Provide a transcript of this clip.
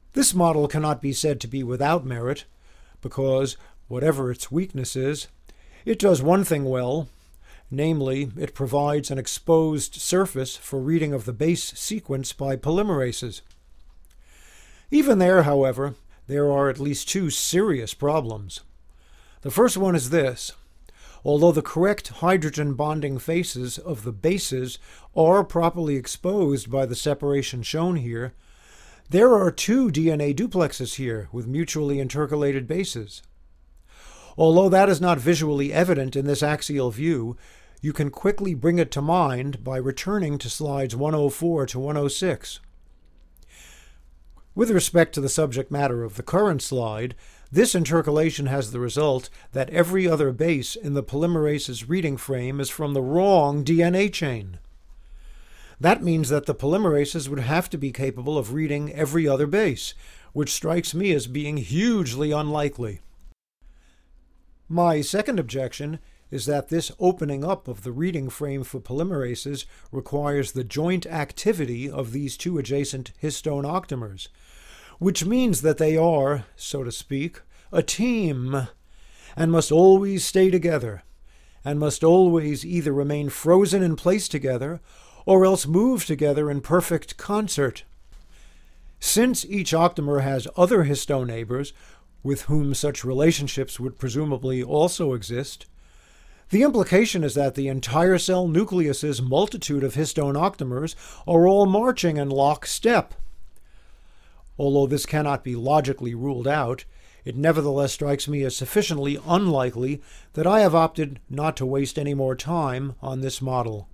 This model cannot be said to be without merit, because, whatever its weaknesses, it does one thing well, namely, it provides an exposed surface for reading of the base sequence by polymerases. Even there, however, there are at least two serious problems. The first one is this. Although the correct hydrogen bonding faces of the bases are properly exposed by the separation shown here, there are two DNA duplexes here with mutually intercalated bases. Although that is not visually evident in this axial view, you can quickly bring it to mind by returning to slides 104 to 106. With respect to the subject matter of the current slide, this intercalation has the result that every other base in the polymerase's reading frame is from the wrong DNA chain. That means that the polymerases would have to be capable of reading every other base, which strikes me as being hugely unlikely. My second objection is that this opening up of the reading frame for polymerases requires the joint activity of these two adjacent histone octamers, which means that they are, so to speak, a team, and must always stay together, and must always either remain frozen in place together or else move together in perfect concert. Since each octamer has other histone neighbors, with whom such relationships would presumably also exist, the implication is that the entire cell nucleus's multitude of histone octamers are all marching in lockstep. Although this cannot be logically ruled out, it nevertheless strikes me as sufficiently unlikely that I have opted not to waste any more time on this model.